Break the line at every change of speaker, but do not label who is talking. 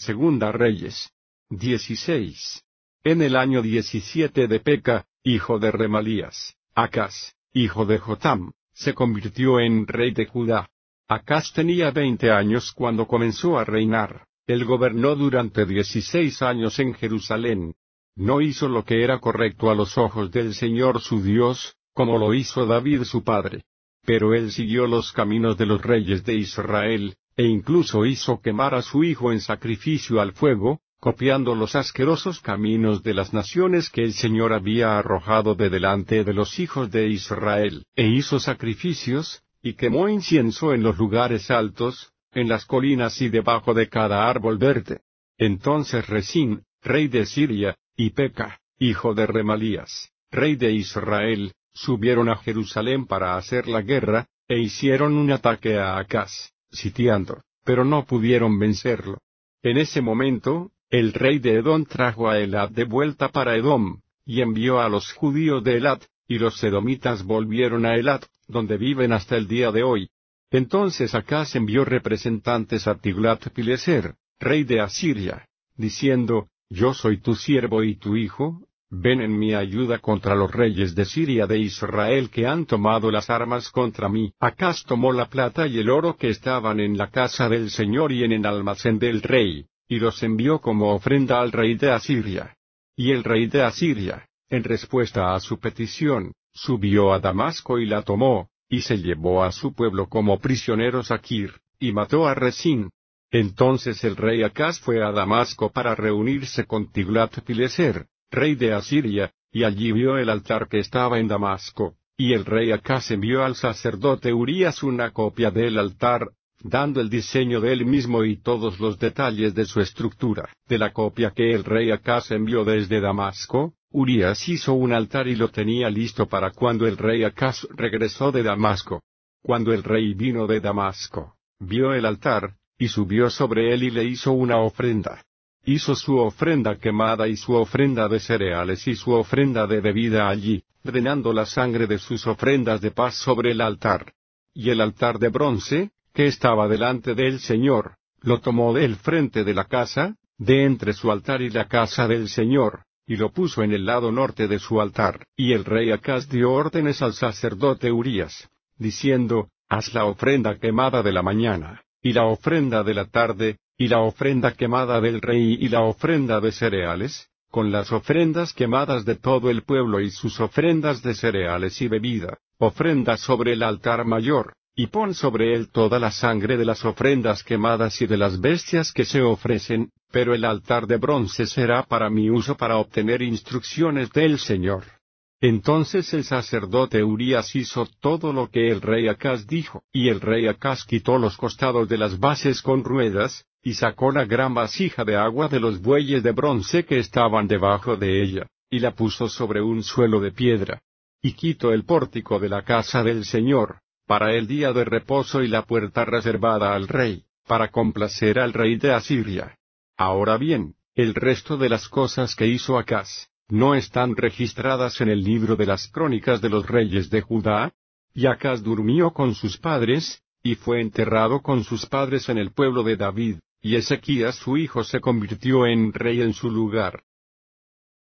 Segunda Reyes 16. En el año 17 de Peca, hijo de Remalías, Acaz, hijo de Jotam, se convirtió en rey de Judá. Acaz tenía 20 años cuando comenzó a reinar. Él gobernó durante 16 años en Jerusalén. No hizo lo que era correcto a los ojos del Señor su Dios, como lo hizo David su padre. Pero él siguió los caminos de los reyes de Israel, e incluso hizo quemar a su hijo en sacrificio al fuego, copiando los asquerosos caminos de las naciones que el Señor había arrojado de delante de los hijos de Israel, e hizo sacrificios, y quemó incienso en los lugares altos, en las colinas y debajo de cada árbol verde. Entonces Resín, rey de Siria, y Peca, hijo de Remalías, rey de Israel, subieron a Jerusalén para hacer la guerra, e hicieron un ataque a Acaz, sitiando, pero no pudieron vencerlo. En ese momento, el rey de Edom trajo a Elat de vuelta para Edom, y envió a los judíos de Elat, y los edomitas volvieron a Elat, donde viven hasta el día de hoy. Entonces Acaz envió representantes a Tiglat-Pileser, rey de Asiria, diciendo, Yo soy tu siervo y tu hijo, ven en mi ayuda contra los reyes de Siria de Israel que han tomado las armas contra mí. Acaz tomó la plata y el oro que estaban en la casa del Señor y en el almacén del rey, y los envió como ofrenda al rey de Asiria. Y el rey de Asiria, en respuesta a su petición, subió a Damasco y la tomó, y se llevó a su pueblo como prisioneros a Kir, y mató a Resín. Entonces el rey Acaz fue a Damasco para reunirse con Tiglat-Pileser, rey de Asiria, y allí vio el altar que estaba en Damasco, y el rey Acaz envió al sacerdote Urías una copia del altar, dando el diseño de él mismo y todos los detalles de su estructura. De la copia que el rey Acaz envió desde Damasco, Urías hizo un altar y lo tenía listo para cuando el rey Acaz regresó de Damasco. Cuando el rey vino de Damasco, vio el altar, y subió sobre él y le hizo una ofrenda. Hizo su ofrenda quemada y su ofrenda de cereales y su ofrenda de bebida allí, drenando la sangre de sus ofrendas de paz sobre el altar. Y el altar de bronce, que estaba delante del Señor, lo tomó del frente de la casa, de entre su altar y la casa del Señor, y lo puso en el lado norte de su altar. Y el rey Acaz dio órdenes al sacerdote Urías, diciendo, Haz la ofrenda quemada de la mañana, y la ofrenda de la tarde, y la ofrenda quemada del rey y la ofrenda de cereales, con las ofrendas quemadas de todo el pueblo y sus ofrendas de cereales y bebida, ofrenda sobre el altar mayor, y pon sobre él toda la sangre de las ofrendas quemadas y de las bestias que se ofrecen, pero el altar de bronce será para mi uso para obtener instrucciones del Señor. Entonces el sacerdote Urías hizo todo lo que el rey Acaz dijo, y el rey Acaz quitó los costados de las bases con ruedas, y sacó la gran vasija de agua de los bueyes de bronce que estaban debajo de ella, y la puso sobre un suelo de piedra. Y quitó el pórtico de la casa del Señor, para el día de reposo y la puerta reservada al rey, para complacer al rey de Asiria. Ahora bien, el resto de las cosas que hizo Acaz, ¿no están registradas en el libro de las crónicas de los reyes de Judá? Y Acaz durmió con sus padres, y fue enterrado con sus padres en el pueblo de David, y Ezequías su hijo se convirtió en rey en su lugar.